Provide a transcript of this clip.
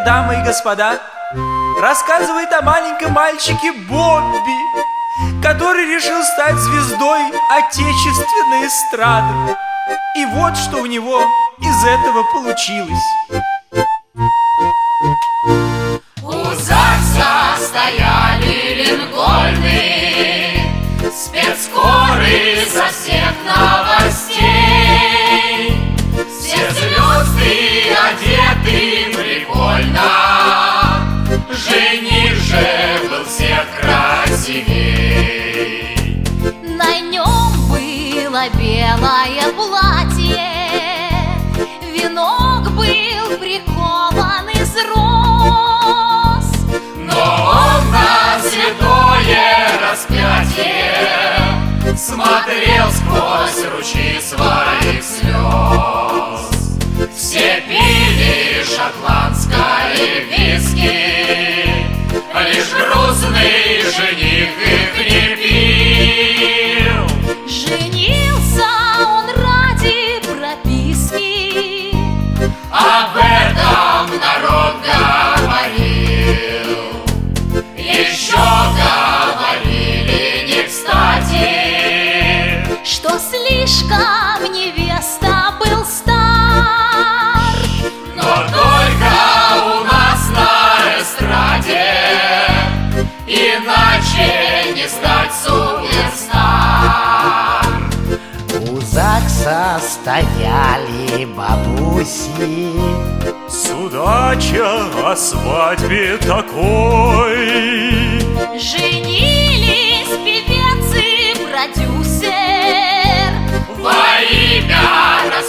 дамы и господа, рассказывает о маленьком мальчике Бобби, который решил стать звездой отечественной эстрады. И вот что у него из этого получилось. У ЗАГСа стояли линкольны, спецкоры со всех новостей. Все звезды одеты прикольно, жених же был всех красивей. На нем было белое платье, венок был прикован из роз, но он на святое распятие смотрел сквозь ручьи своих слез. Все пили шотландское виски, лишь грустный жених их не пил. женился он ради прописки. Об этом народ говорил. Еще говорили не кстати, Что слишком невеста был стар. но только у нас на эстраде иначе не стать суперстар. У ЗАГСа стояли бабуси. Судача о свадьбе такой. Женились певец и продюсер. Во имя